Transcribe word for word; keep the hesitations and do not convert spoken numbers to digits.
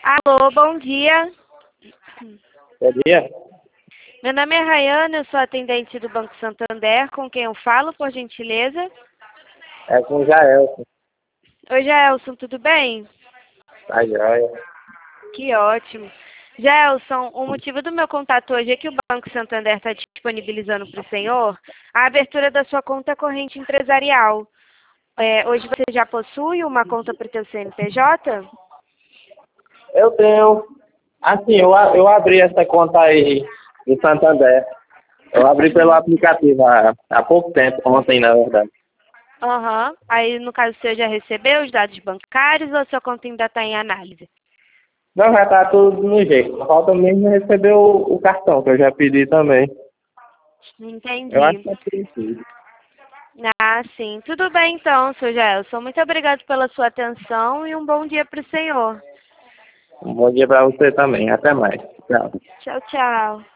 Alô, bom dia. Bom dia. Meu nome é Rayane, eu sou atendente do Banco Santander. Com quem eu falo, por gentileza? É com o Jaelson. Oi, Gelson, tudo bem? Tá joia. Que ótimo. Gelson, o motivo do meu contato hoje é que o Banco Santander está disponibilizando para o senhor a abertura da sua conta corrente empresarial. É, hoje você já possui uma conta para o seu C N P J? Eu tenho. Assim, eu, a- eu abri essa conta aí do Santander. Eu abri pelo aplicativo há, há pouco tempo, ontem, na verdade. Aham. Aí, no caso, o senhor já recebeu os dados bancários ou sua conta ainda está em análise? Não, já tá tudo no jeito. Falta mesmo receber o, o cartão, que eu já pedi também. Eu acho Entendi. que é preciso. Ah, sim. Tudo bem então, seu Gelson. Muito obrigado pela sua atenção e um bom dia para o senhor. Um bom dia pra você também. Até mais. Tchau. Tchau, tchau.